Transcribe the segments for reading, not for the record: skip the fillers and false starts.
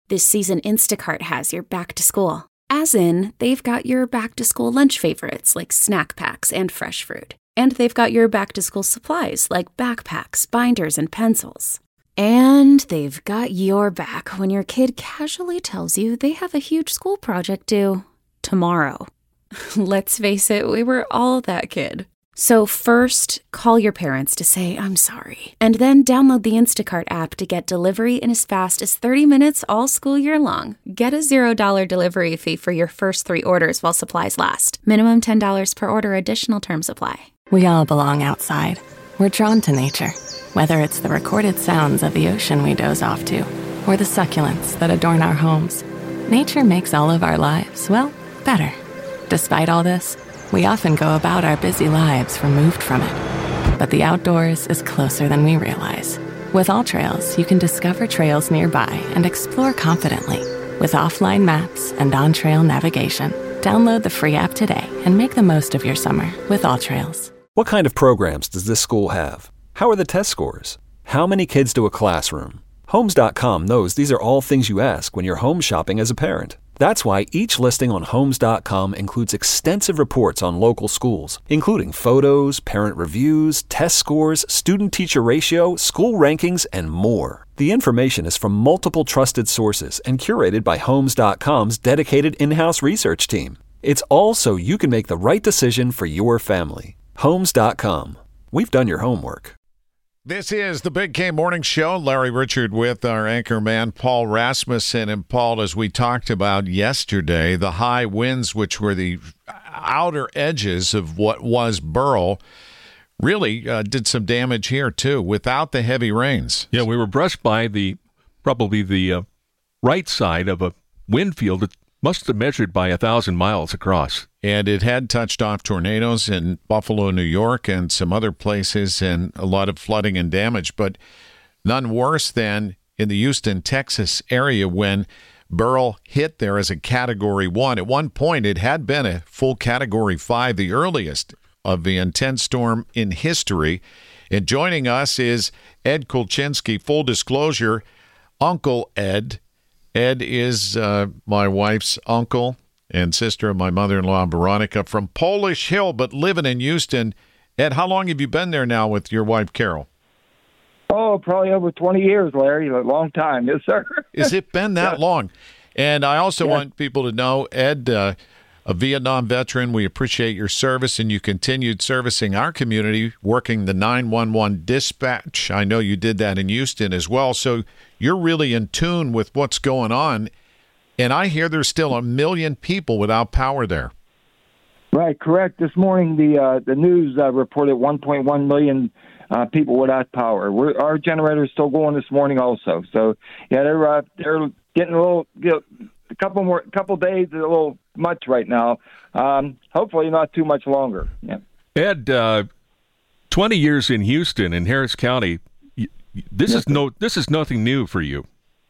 This season, Instacart has your back to school. As in, they've got your back to school lunch favorites like snack packs and fresh fruit. And they've got your back to school supplies like backpacks, binders, and pencils. And they've got your back when your kid casually tells you they have a huge school project due tomorrow. Let's face it, we were all that kid. So first, call your parents to say, I'm sorry. And then download the Instacart app to get delivery in as fast as 30 minutes all school year long. Get a $0 delivery fee for your first 3 orders while supplies last. Minimum $10 per order. Additional terms apply. We all belong outside. We're drawn to nature. Whether it's the recorded sounds of the ocean we doze off to, or the succulents that adorn our homes, nature makes all of our lives, well, better. Despite all this, we often go about our busy lives removed from it. But the outdoors is closer than we realize. With AllTrails, you can discover trails nearby and explore confidently. With offline maps and on-trail navigation, download the free app today and make the most of your summer with AllTrails. What kind of programs does this school have? How are the test scores? How many kids do a classroom? Homes.com knows these are all things you ask when you're home shopping as a parent. That's why each listing on Homes.com includes extensive reports on local schools, including photos, parent reviews, test scores, student-teacher ratio, school rankings, and more. The information is from multiple trusted sources and curated by Homes.com's dedicated in-house research team. It's all so you can make the right decision for your family. Homes.com. We've done your homework. This is the Big K Morning Show. Larry Richard with our anchor man, Paul Rasmussen. And Paul, as we talked about yesterday, the high winds, which were the outer edges of what was Beryl, really did some damage here, too, without the heavy rains. Yeah, we were brushed by probably the right side of a wind field that must have measured by 1,000 miles across. And it had touched off tornadoes in Buffalo, New York, and some other places, and a lot of flooding and damage, but none worse than in the Houston, Texas area when Beryl hit there as a Category 1. At one point, it had been a full Category 5, the earliest of the intense storm in history. And joining us is Ed Kulczynski, full disclosure, Uncle Ed. Ed is my wife's uncle and sister of my mother-in-law, Veronica, from Polish Hill, but living in Houston. Ed, how long have you been there now with your wife, Carol? Oh, probably over 20 years, Larry. A long time. Yes, sir. Has it been that long? And I also want people to know, Ed, a Vietnam veteran, we appreciate your service, and you continued servicing our community, working the 911 dispatch. I know you did that in Houston as well, so you're really in tune with what's going on. And I hear there's still 1 million people without power there. Right, correct. This morning, the news reported 1.1 million people without power. Our generator's still going this morning, also. So, yeah, they're getting a little, a couple days, a little much right now. Hopefully, not too much longer. Yeah. Ed, 20 years in Houston in Harris County. This is nothing new for you.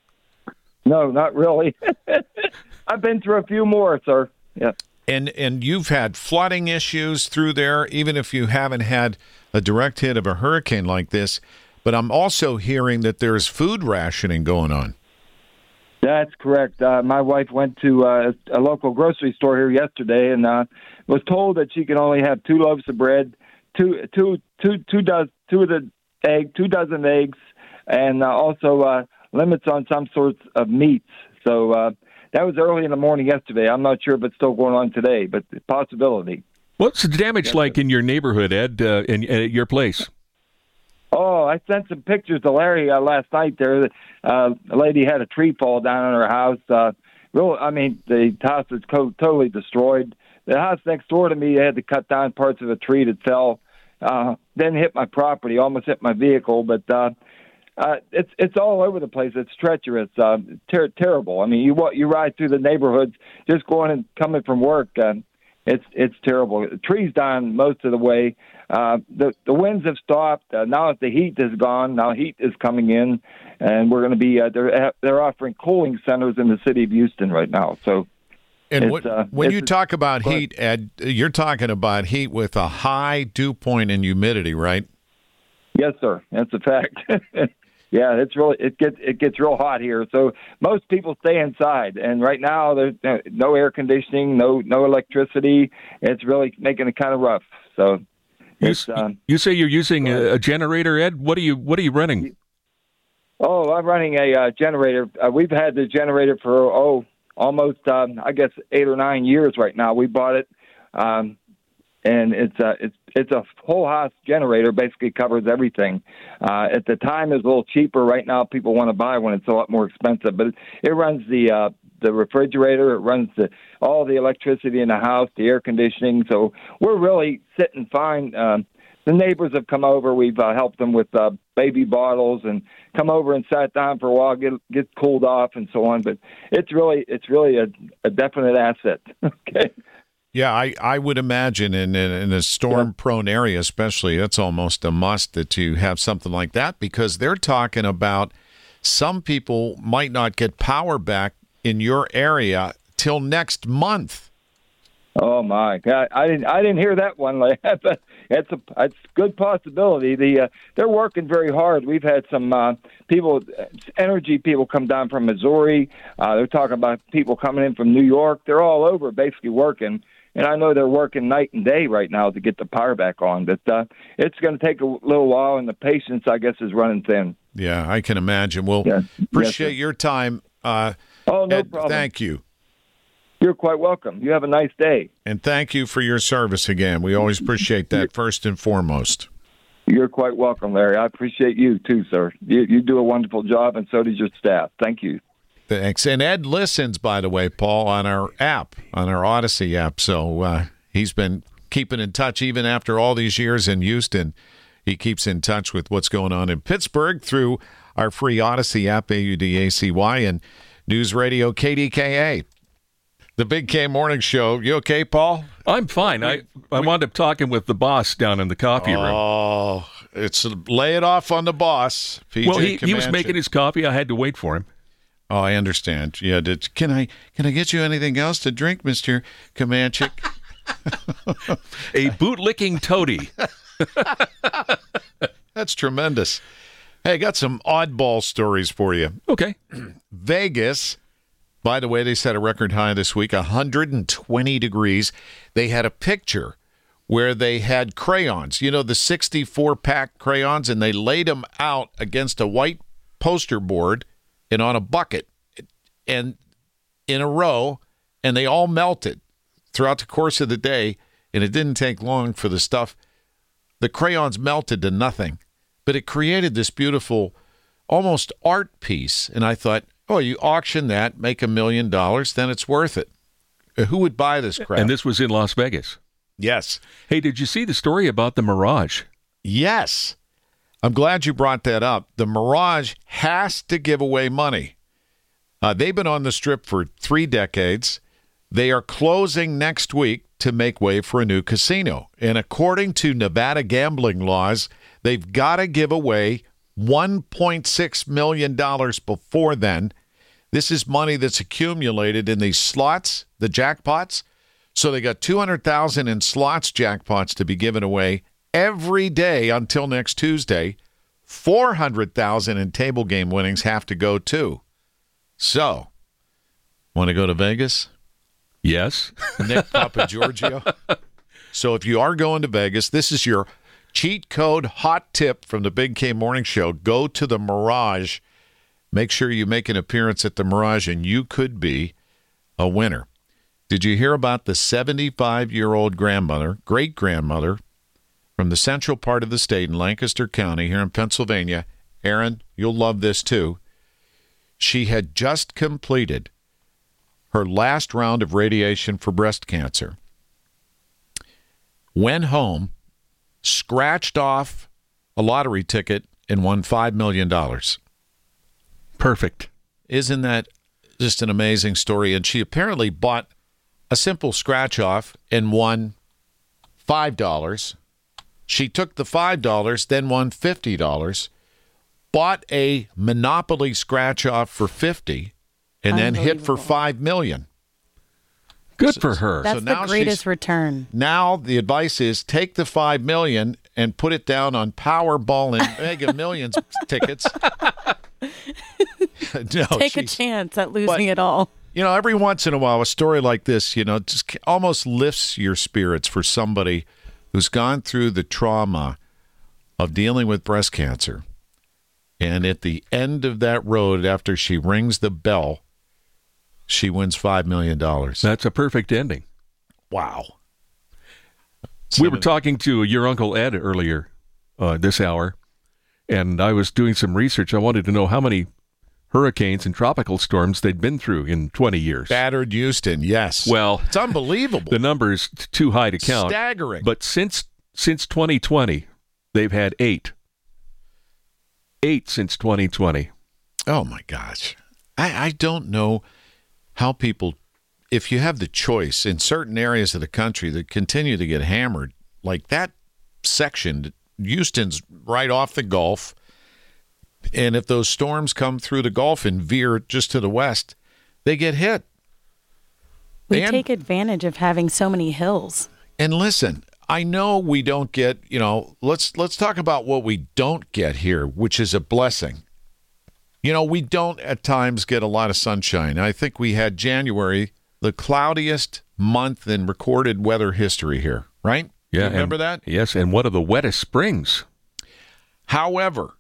No, not really. I've been through a few more, sir. Yeah. And you've had flooding issues through there, even if you haven't had a direct hit of a hurricane like this. But I'm also hearing that there's food rationing going on. That's correct. My wife went to a local grocery store here yesterday and was told that she can only have 2 loaves of bread, two dozen eggs, and also limits on some sorts of meats. So that was early in the morning yesterday. I'm not sure if it's still going on today, but the possibility. What's the damage like in your neighborhood, Ed, and at your place? Oh, I sent some pictures to Larry last night there. A lady had a tree fall down on her house. The house is totally destroyed. The house next door to me, they had to cut down parts of a tree that fell. Then hit my property, almost hit my vehicle. But it's all over the place. It's treacherous, terrible. I mean, you ride through the neighborhoods, just going and coming from work. It's terrible. The trees down most of the way. The winds have stopped. Now that the heat is gone, now heat is coming in, and we're going to be. They're offering cooling centers in the city of Houston right now. So, and when you talk about heat, Ed, you're talking about heat with a high dew point and humidity, right? Yes, sir. That's a fact. Yeah, it gets real hot here. So most people stay inside, and right now there's no air conditioning, no electricity. It's really making it kind of rough. So you say you're using a generator, Ed? What are you running? Oh, I'm running a generator. We've had the generator for almost I guess 8 or 9 years right now. We bought it. And it's a whole house generator, basically covers everything. At the time, it was a little cheaper. Right now, people want to buy one; it's a lot more expensive. But it runs the refrigerator, it runs all the electricity in the house, the air conditioning. So we're really sitting fine. The neighbors have come over. We've helped them with baby bottles and come over and sat down for a while, get cooled off, and so on. But it's really a definite asset. Okay. Yeah, I would imagine in a storm-prone area especially, it's almost a must that you have something like that, because they're talking about some people might not get power back in your area till next month. Oh my God, I didn't hear that one. But it's a good possibility. They're working very hard. We've had some energy people come down from Missouri. They're talking about people coming in from New York. They're all over basically working. And I know they're working night and day right now to get the power back on. But it's going to take a little while, and the patience, I guess, is running thin. Yeah, I can imagine. Well, appreciate your time. No Ed, problem. Thank you. You're quite welcome. You have a nice day. And thank you for your service again. We always appreciate that first and foremost. You're quite welcome, Larry. I appreciate you too, sir. You do a wonderful job, and so does your staff. Thank you. Thanks. And Ed listens, by the way, Paul, on our app, on our Odyssey app. So he's been keeping in touch even after all these years in Houston. He keeps in touch with what's going on in Pittsburgh through our free Odyssey app, AUDACY, and News Radio KDKA. The Big K Morning Show. You okay, Paul? I'm fine. I wound up talking with the boss down in the coffee room. Oh, it's lay it off on the boss. PJ well, he was Comanche. making his coffee. I had to wait for him. Oh, I understand. Yeah, can I get you anything else to drink, Mr. Comanche? A bootlicking toady. That's tremendous. Hey, I got some oddball stories for you. Okay. Vegas, by the way, they set a record high this week, 120 degrees. They had a picture where they had crayons, the 64-pack crayons, and they laid them out against a white poster board and on a bucket and in a row, and they all melted throughout the course of the day, and it didn't take long for the crayons melted to nothing, but it created this beautiful, almost art piece, and I thought, you auction that, make $1 million, then it's worth it. Who would buy this crap? And this was in Las Vegas. Yes. Hey, did you see the story about the Mirage? Yes. I'm glad you brought that up. The Mirage has to give away money. They've been on the Strip for 3 decades. They are closing next week to make way for a new casino. And according to Nevada gambling laws, they've got to give away $1.6 million before then. This is money that's accumulated in these slots, the jackpots. So they got $200,000 in slots jackpots to be given away every day until next Tuesday. $400,000 in table game winnings have to go too. So, want to go to Vegas? Yes. Nick Papagiorgio. So if you are going to Vegas, this is your cheat code hot tip from the Big K Morning Show. Go to the Mirage. Make sure you make an appearance at the Mirage, and you could be a winner. Did you hear about the 75-year-old great-grandmother, from the central part of the state in Lancaster County here in Pennsylvania? Aaron, you'll love this too. She had just completed her last round of radiation for breast cancer. Went home, scratched off a lottery ticket, and won $5 million. Perfect. Isn't that just an amazing story? And she apparently bought a simple scratch off and won $5. She took the $5, then won $50, bought a Monopoly scratch off for $50, and then hit for $5 million. Good for her. That's the greatest return. Now the advice is take the $5 million and put it down on Powerball and Mega Millions tickets. No, Take a chance at losing it all. Every once in a while, a story like this, just almost lifts your spirits for somebody who's gone through the trauma of dealing with breast cancer. And at the end of that road, after she rings the bell, she wins $5 million. That's a perfect ending. Wow. We were talking to your Uncle Ed earlier this hour, and I was doing some research. I wanted to know how many hurricanes and tropical storms they'd been through in 20 years. Battered Houston, yes. Well, it's unbelievable. The number's too high to count. Staggering. But since 2020, they've had 8. 8 since 2020. Oh, my gosh. I don't know how people, if you have the choice in certain areas of the country that continue to get hammered, like that section, Houston's right off the Gulf. And if those storms come through the Gulf and veer just to the west, they get hit. We take advantage of having so many hills. And listen, I know we don't get, let's talk about what we don't get here, which is a blessing. We don't at times get a lot of sunshine. I think we had January, the cloudiest month in recorded weather history here, right? Yeah. You remember that? Yes, and one of the wettest springs. However,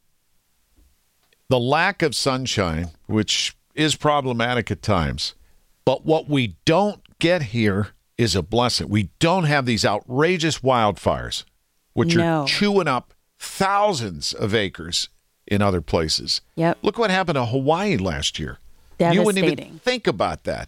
the lack of sunshine, which is problematic at times, but what we don't get here is a blessing. We don't have these outrageous wildfires, which are chewing up thousands of acres in other places. Yep. Look what happened to Hawaii last year. Devastating. You wouldn't even think about that.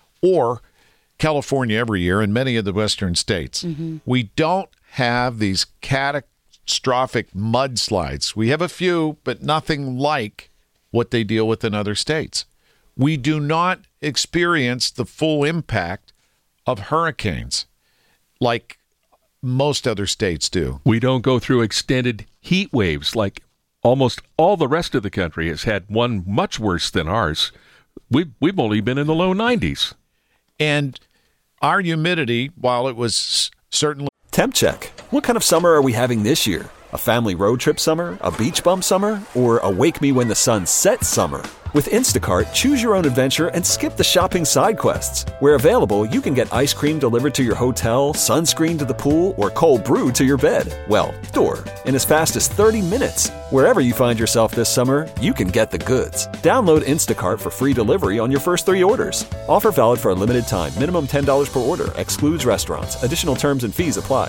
Or California every year and many of the western states. Mm-hmm. We don't have these catastrophic mudslides. We have a few, but nothing like what they deal with in other states. We do not experience the full impact of hurricanes like most other states do. We don't go through extended heat waves like almost all the rest of the country has had, one much worse than ours. We've only been in the low 90s. And our humidity, while it was certainly... Temp check. What kind of summer are we having this year? A family road trip summer? A beach bum summer? Or a wake me when the sun sets summer? With Instacart, choose your own adventure and skip the shopping side quests. Where available, you can get ice cream delivered to your hotel, sunscreen to the pool, or cold brew to your bed. Well, door. In as fast as 30 minutes. Wherever you find yourself this summer, you can get the goods. Download Instacart for free delivery on your first 3 orders. Offer valid for a limited time. Minimum $10 per order. Excludes restaurants. Additional terms and fees apply.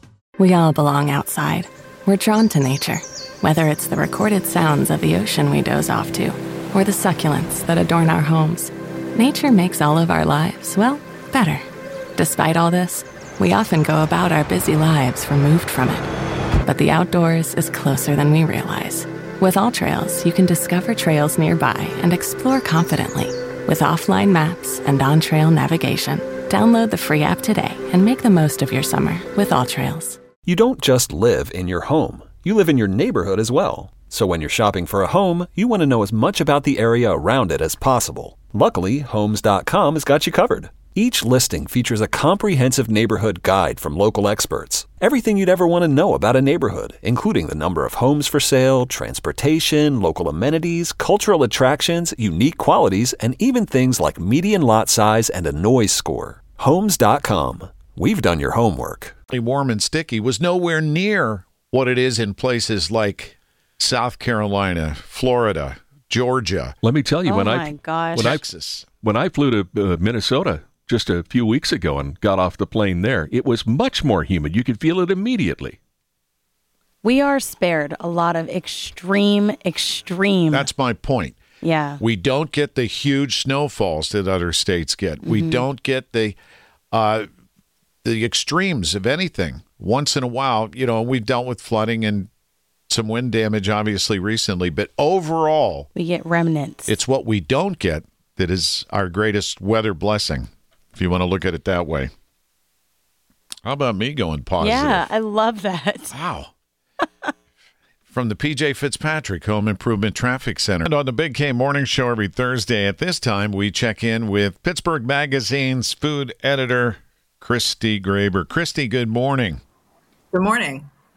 We all belong outside. We're drawn to nature. Whether it's the recorded sounds of the ocean we doze off to, or the succulents that adorn our homes. Nature makes all of our lives, well, better. Despite all this, we often go about our busy lives removed from it. But the outdoors is closer than we realize. With AllTrails, you can discover trails nearby and explore confidently. With offline maps and on-trail navigation, download the free app today and make the most of your summer with AllTrails. You don't just live in your home. You live in your neighborhood as well. So when you're shopping for a home, you want to know as much about the area around it as possible. Luckily, Homes.com has got you covered. Each listing features a comprehensive neighborhood guide from local experts. Everything you'd ever want to know about a neighborhood, including the number of homes for sale, transportation, local amenities, cultural attractions, unique qualities, and even things like median lot size and a noise score. Homes.com. We've done your homework. Warm and sticky was nowhere near what it is in places like South Carolina, Florida, Georgia. Let me tell you, Texas. When I flew to Minnesota just a few weeks ago and got off the plane there, it was much more humid. You could feel it immediately. We are spared a lot of extreme. That's my point. Yeah. We don't get the huge snowfalls that other states get. Mm-hmm. We don't get the extremes of anything. Once in a while, we've dealt with flooding and some wind damage, obviously, recently. But overall, we get remnants. It's what we don't get that is our greatest weather blessing, if you want to look at it that way. How about me going positive? Yeah, I love that. Wow. From the P.J. Fitzpatrick Home Improvement Traffic Center. And on the Big K Morning Show every Thursday at this time, we check in with Pittsburgh Magazine's food editor, Christy Graber. Christy, good morning. Good morning.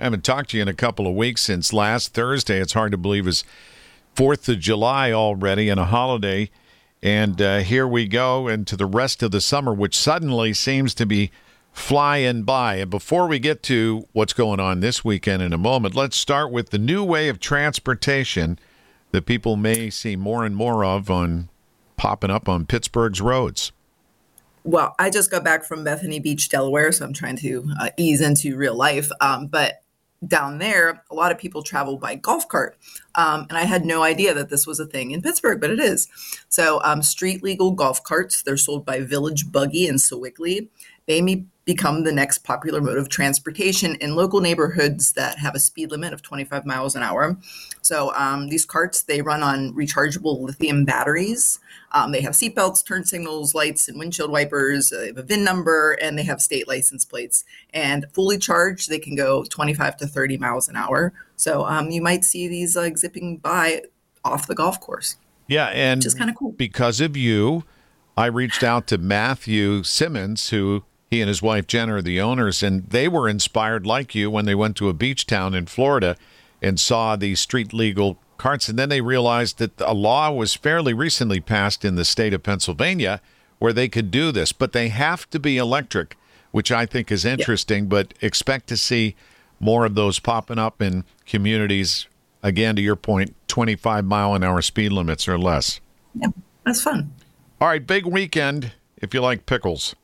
haven't talked to you in a couple of weeks since last Thursday. It's hard to believe it's 4th of July already and a holiday. And here we go into the rest of the summer, which suddenly seems to be flying by. And before we get to what's going on this weekend in a moment, let's start with the new way of transportation that people may see more and more of popping up on Pittsburgh's roads. Well, I just got back from Bethany Beach, Delaware, so I'm trying to ease into real life. But down there, a lot of people travel by golf cart. And I had no idea that this was a thing in Pittsburgh, but it is. So street legal golf carts, they're sold by Village Buggy in Sewickley. They may become the next popular mode of transportation in local neighborhoods that have a speed limit of 25 miles an hour. So these carts, they run on rechargeable lithium batteries. They have seatbelts, turn signals, lights, and windshield wipers. They have a VIN number, and they have state license plates. And fully charged, they can go 25 to 30 miles an hour. So you might see these zipping by off the golf course. Yeah, and which is kind of cool. Because of you, I reached out to Matthew Simmons, who he and his wife Jen are the owners, and they were inspired like you when they went to a beach town in Florida and saw these street legal carts. And then they realized that a law was fairly recently passed in the state of Pennsylvania where they could do this, but they have to be electric, which I think is interesting, but expect to see more of those popping up in communities. Again, to your point, 25 mile an hour speed limits or less. Yeah, that's fun. All right, big weekend if you like pickles.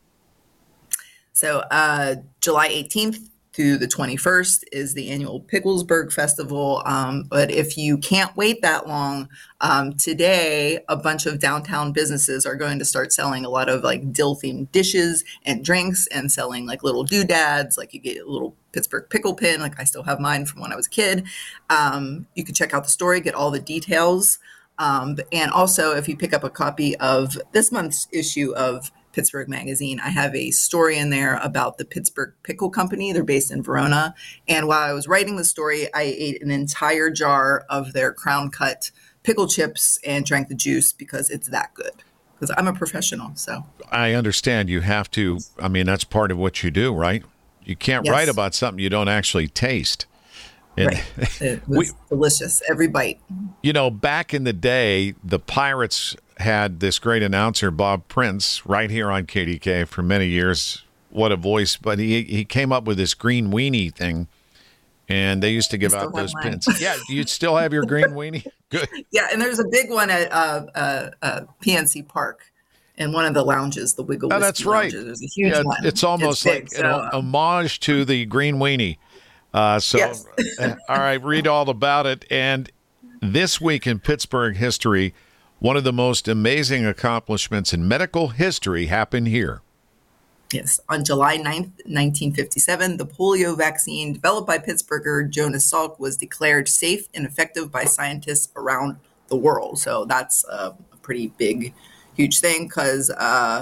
So July 18th through the 21st is the annual Picklesburg Festival. But if you can't wait that long, today a bunch of downtown businesses are going to start selling a lot of like dill-themed dishes and drinks and selling like little doodads. Like you get a little Pittsburgh pickle pin. Like I still have mine from when I was a kid. You can check out the story, get all the details. And also, if you pick up a copy of this month's issue of Pittsburgh Magazine, I have a story in there about the Pittsburgh Pickle Company. They're based in Verona. And while I was writing the story, I ate an entire jar of their Crown Cut pickle chips and drank the juice because it's that good. Because I'm a professional, so. I understand you have to. I mean, that's part of what you do, right? You can't write about something you don't actually taste. And right. It was delicious, every bite. You know, back in the day, the Pirates had this great announcer, Bob Prince, right here on KDK for many years. What a voice. But he came up with this green weenie thing, and they used to give out those pins. Yeah, you still have your green weenie? Good. Yeah, and there's a big one at PNC Park. In one of the lounges, the Wiggle Whiskey that's right. Lounges. There's a huge one. It's almost like an homage to the green weenie. Yes. All right, read all about it. And this week in Pittsburgh history, one of the most amazing accomplishments in medical history happened here. Yes. On July 9th, 1957, the polio vaccine developed by Pittsburgher Jonas Salk was declared safe and effective by scientists around the world. So that's a pretty big, huge thing because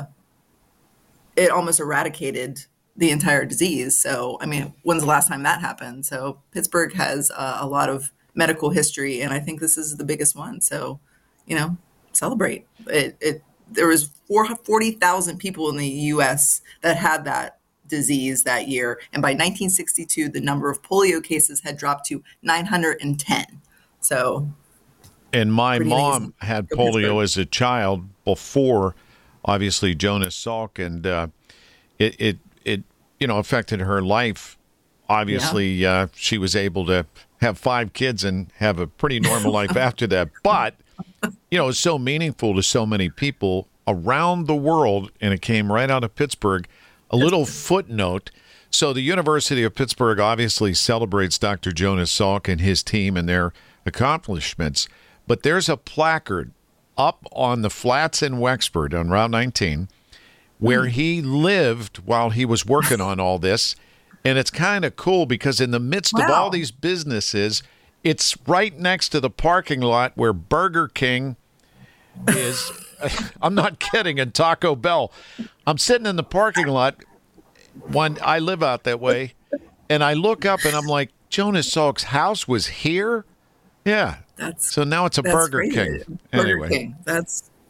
it almost eradicated the entire disease. So, I mean, when's the last time that happened? So Pittsburgh has a lot of medical history, and I think this is the biggest one. So, celebrate. There was 40,000 people in the U.S. that had that disease that year. And by 1962, the number of polio cases had dropped to 910. So, and my mom had polio as a child before, obviously, Jonas Salk, and it affected her life. Obviously, she was able to have 5 kids and have a pretty normal life after that. But, it's so meaningful to so many people around the world, and it came right out of Pittsburgh. A little footnote. So the University of Pittsburgh obviously celebrates Dr. Jonas Salk and his team and their accomplishments. But there's a placard up on the flats in Wexford on Route 19 where he lived while he was working on all this. And it's kind of cool because in the midst of all these businesses, it's right next to the parking lot where Burger King is. I'm not kidding, and Taco Bell. I'm sitting in the parking lot when I live out that way, and I look up and I'm like, Jonas Salk's house was here? Yeah. So now it's a Burger King. Burger King. That's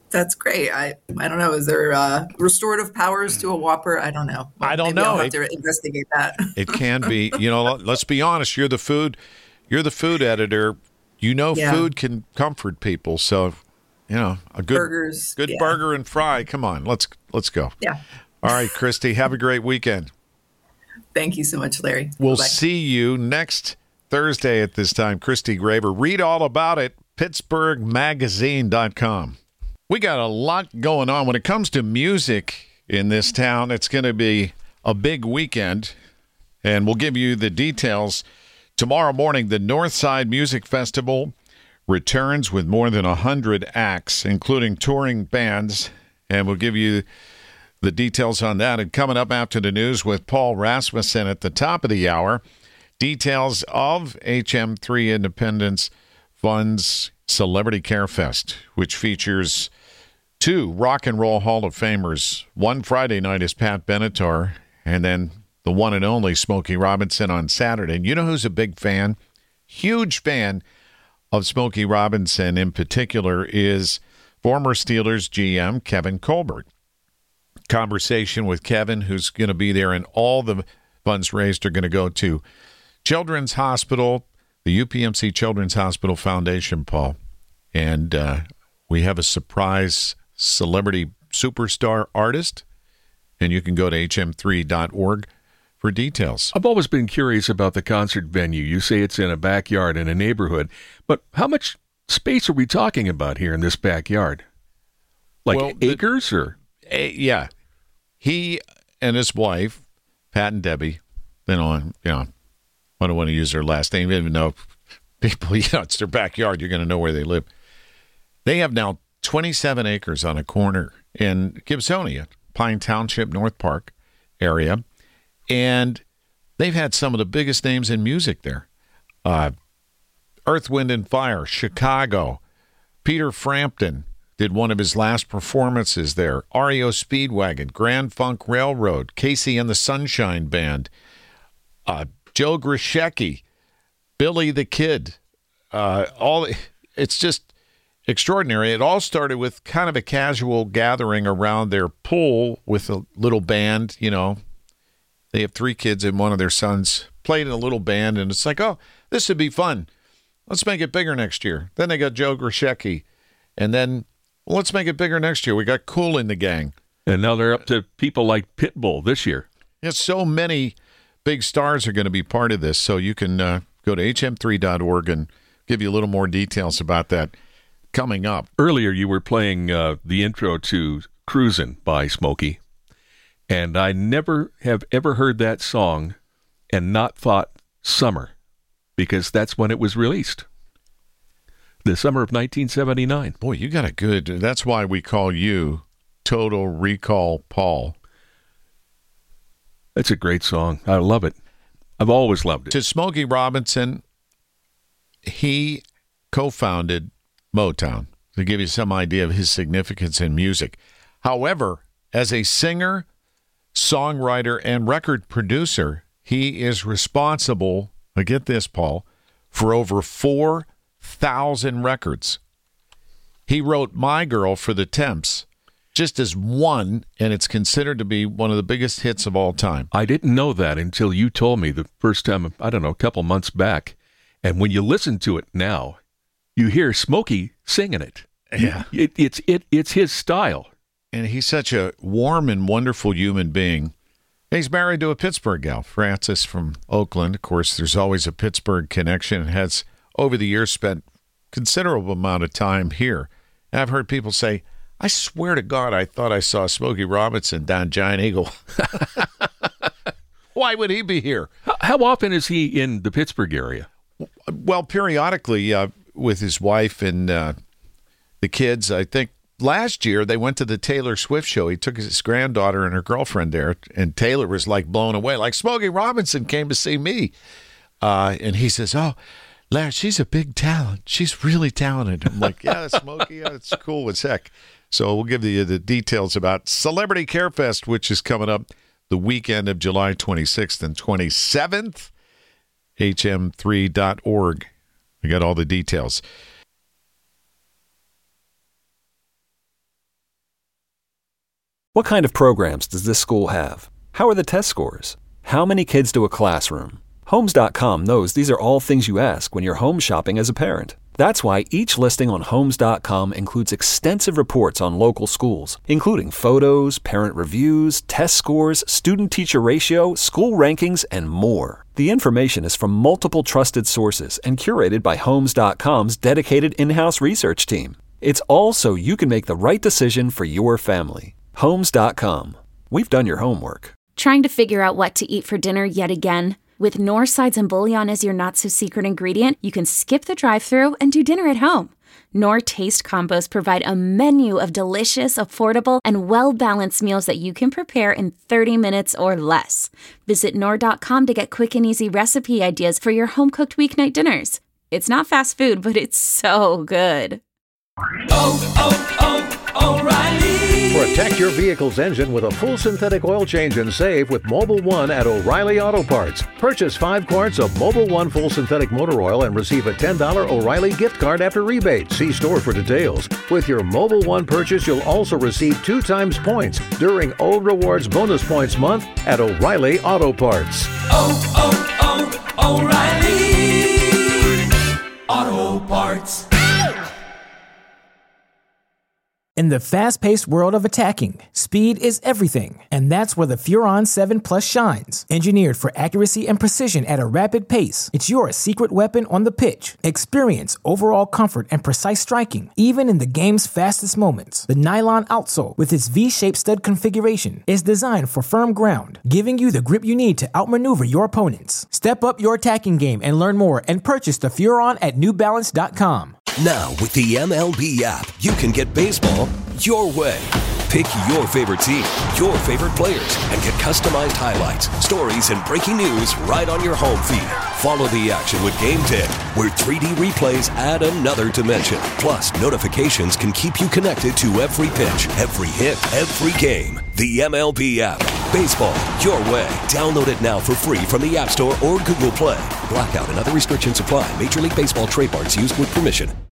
That's great. I don't know. Is there restorative powers to a Whopper? I don't know. I don't maybe know. I'll have to investigate that. It can be. Let's be honest. You're the food editor. Food can comfort people. So, a good burgers, burger and fry. Come on, let's go. Yeah. All right, Christy. Have a great weekend. Thank you so much, Larry. We'll Bye-bye. see you next Thursday at this time. Christy Graver. Read all about it. PittsburghMagazine.com. We got a lot going on when it comes to music in this town. It's going to be a big weekend, and we'll give you the details. Tomorrow morning, the Northside Music Festival returns with more than 100 acts, including touring bands, and we'll give you the details on that. And coming up after the news with Paul Rasmussen at the top of the hour, details of HM3 Independence Fund's Celebrity Care Fest, which features 2 Rock and Roll Hall of Famers. One Friday night is Pat Benatar, and then the one and only Smokey Robinson on Saturday. And you know who's a big fan? Huge fan of Smokey Robinson in particular is former Steelers GM Kevin Colbert. Conversation with Kevin, who's going to be there, and all the funds raised are going to go to Children's Hospital, the UPMC Children's Hospital Foundation, Paul. And we have a surprise celebrity superstar artist, and you can go to hm3.org for details. I've always been curious about the concert venue. You say it's in a backyard in a neighborhood, but how much space are we talking about here in this backyard? Acres or? Yeah. He and his wife, Pat and Debbie, I don't want to use their last name, even though people, it's their backyard, you're going to know where they live. They have now 27 acres on a corner in Gibsonia, Pine Township, North Park area, and they've had some of the biggest names in music there. Earth, Wind, and Fire, Chicago. Peter Frampton did one of his last performances there. REO Speedwagon, Grand Funk Railroad, Casey and the Sunshine Band, Joe Grishecki, Billy the Kid. It's just extraordinary. It all started with kind of a casual gathering around their pool with a little band. They have 3 kids, and one of their sons played in a little band, and it's like, oh, this would be fun. Let's make it bigger next year. Then they got Joe Grishecki, and then let's make it bigger next year. We got Kool in the Gang. And now they're up to people like Pitbull this year. Yeah, so many big stars are going to be part of this, so you can go to hm3.org and give you a little more details about that coming up. Earlier, you were playing the intro to Cruisin' by Smokey, and I never have ever heard that song and not thought summer, because that's when it was released. The summer of 1979. Boy, you got a good... That's why we call you Total Recall Paul. That's a great song. I love it. I've always loved it. To Smokey Robinson, he co-founded Motown, to give you some idea of his significance in music. However, as a singer, songwriter, and record producer, he is responsible, get this, Paul, for over 4,000 records. He wrote My Girl for the Temps just as one, and it's considered to be one of the biggest hits of all time. I didn't know that until you told me the first time, I don't know, a couple months back. And when you listen to it now, you hear Smokey singing it. Yeah. It's his style. And he's such a warm and wonderful human being. He's married to a Pittsburgh gal, Frances from Oakland. Of course, there's always a Pittsburgh connection, and has, over the years, spent considerable amount of time here. And I've heard people say, I swear to God, I thought I saw Smokey Robinson down Giant Eagle. Why would he be here? How often is he in the Pittsburgh area? Well, periodically with his wife and the kids. I think last year they went to the Taylor Swift show. He took his granddaughter and her girlfriend there, and Taylor was like blown away. Like, Smokey Robinson came to see me. And he says, oh, Larry, she's a big talent. She's really talented. I'm like, yeah, Smokey, yeah, it's cool as heck. So we'll give you the details about Celebrity Care Fest, which is coming up the weekend of July 26th and 27th. hm3.org. We got all the details. What kind of programs does this school have? How are the test scores? How many kids to a classroom? Homes.com knows these are all things you ask when you're home shopping as a parent. That's why each listing on Homes.com includes extensive reports on local schools, including photos, parent reviews, test scores, student-teacher ratio, school rankings, and more. The information is from multiple trusted sources and curated by Homes.com's dedicated in-house research team. It's all so you can make the right decision for your family. Homes.com. We've done your homework. Trying to figure out what to eat for dinner yet again? With Knorr sides and bouillon as your not-so-secret ingredient, you can skip the drive-thru and do dinner at home. Knorr Taste Combos provide a menu of delicious, affordable, and well-balanced meals that you can prepare in 30 minutes or less. Visit Knorr.com to get quick and easy recipe ideas for your home-cooked weeknight dinners. It's not fast food, but it's so good. O'Reilly. Protect your vehicle's engine with a full synthetic oil change and save with Mobil 1 at O'Reilly Auto Parts. Purchase 5 quarts of Mobil 1 full synthetic motor oil and receive a $10 O'Reilly gift card after rebate. See store for details. With your Mobil 1 purchase, you'll also receive 2 times points during O Rewards Bonus Points Month at O'Reilly Auto Parts. O'Reilly Auto Parts. In the fast-paced world of attacking, speed is everything, and that's where the Furon 7 Plus shines. Engineered for accuracy and precision at a rapid pace, it's your secret weapon on the pitch. Experience overall comfort and precise striking, even in the game's fastest moments. The nylon outsole, with its V-shaped stud configuration, is designed for firm ground, giving you the grip you need to outmaneuver your opponents. Step up your attacking game and learn more and purchase the Furon at NewBalance.com. Now, with the MLB app, you can get baseball your way. Pick your favorite team, your favorite players, and get customized highlights, stories, and breaking news right on your home feed. Follow the action with Game Day, where 3D replays add another dimension. Plus, notifications can keep you connected to every pitch, every hit, every game. The MLB app. Baseball your way. Download it now for free from the App Store or Google Play. Blackout and other restrictions apply. Major League Baseball trademarks used with permission.